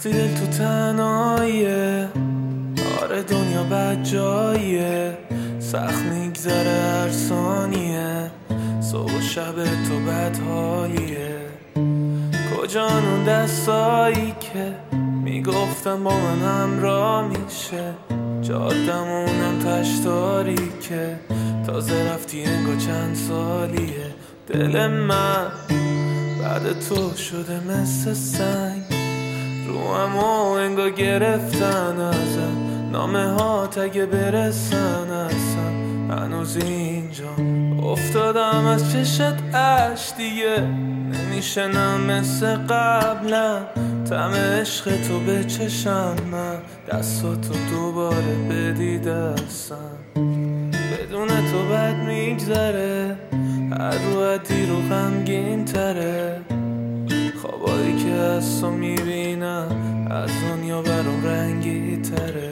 وقتی دل تو تنهاییه، آره دنیا بد جاییه، سخت میگذره هر ثانیه، صبح و شب تو بد حالیه. کجان اون دستایی که میگفتم با من همراه میشه، جادمونم تشتاری که تازه رفتی انگار چند سالیه. دل من بعد تو شده مثل سنگ، رو همو انگار گرفتن ازم، نامه ها اگه برسن ازم. هنوز اینجا افتادم از چشت اش، دیگه نمیشنم مثل قبلم، طعم عشق تو به چشم من، دستاتو دوباره بدی دستم. بدون تو بد میگذره، هر رو رو غمگین تره، خوابایی که از تو میبینم از دنیا برام رنگی تره.